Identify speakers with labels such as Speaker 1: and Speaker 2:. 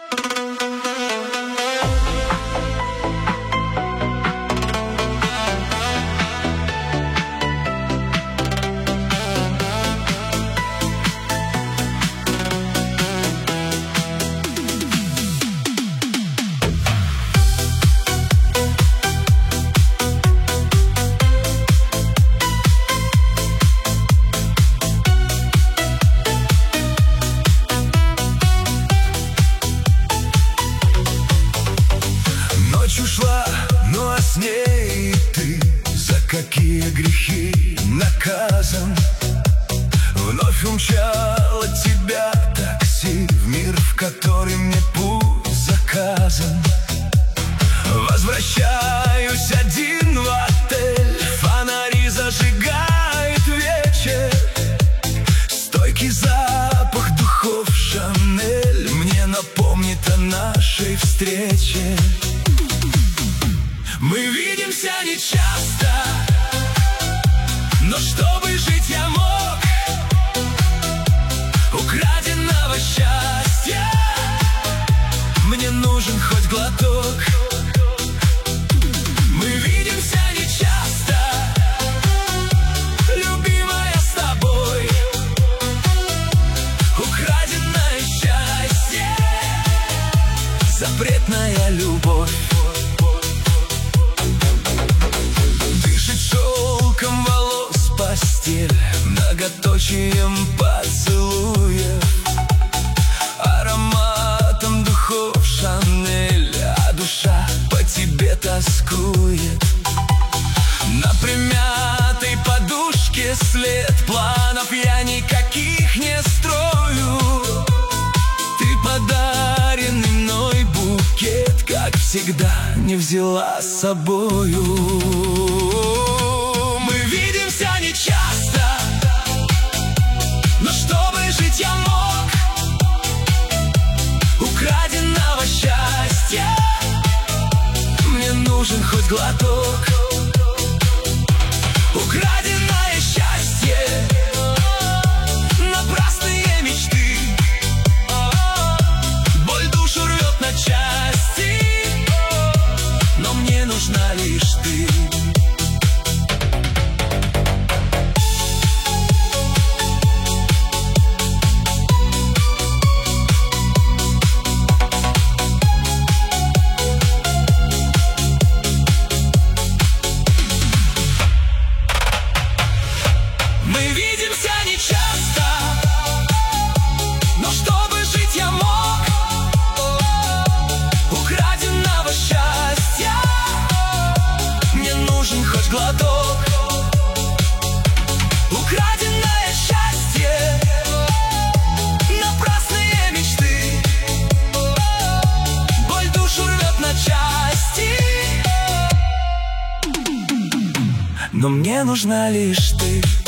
Speaker 1: Ночь ушла, ну а с ней и ты. За какие грехи наказан? Вновь умчало тебя такси в мир, в который мне путь заказан. Возвращаюсь один в отель, фонари зажигает вечер. Стойкий запах духов Шанель мне напомнит о нашей встрече. Мы видимся нечасто, но чтобы жить я мог украденного счастья. Мне нужен хоть глоток. Мы видимся нечасто, любимая, с тобой. Украденное счастье, запретная любовь. Многоточием поцелуев, ароматом духов Шанель, а душа по тебе тоскует. На примятой подушке след планов, я никаких не строю. Ты подаренный мной букет, как всегда, не взяла с собою. Нечасто, но чтобы жить я мог украденного счастья. Мне нужен хоть глоток. Украденное счастье, напрасные мечты. Боль душу рвет на части, но мне нужна лишь ты. Мы видимся нечасто, но чтобы жить я мог украденного счастья. Мне нужен хоть глоток. Украденное счастье, напрасные мечты. Боль душу рвет на части, но мне нужна лишь ты.